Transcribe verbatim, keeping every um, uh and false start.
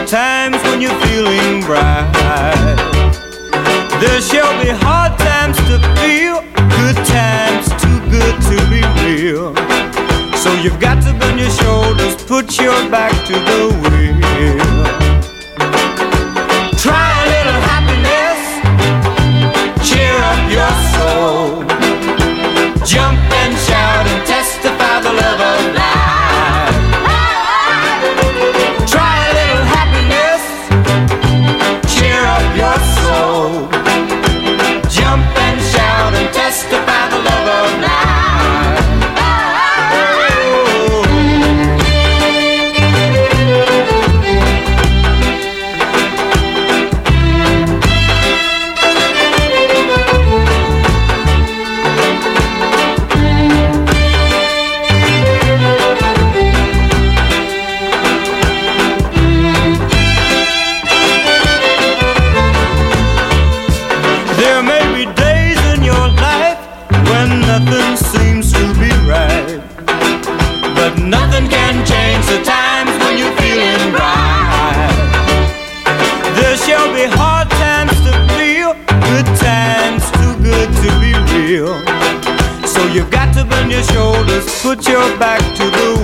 times when you're feeling bright. There shall be hard times to feel, good times too good to be real. So you've got to bend your shoulders, put your back to the wheel. Try a little happiness, cheer up your soul. Jump and shout and testify the love of life. Try a little happiness, cheer up your soul. Jump and shout and testify the love of life. Nothing seems to be right, but nothing can change the times when you're feeling right. There shall be hard times to feel, good times too good to be real. So you've got to bend your shoulders, put your back to the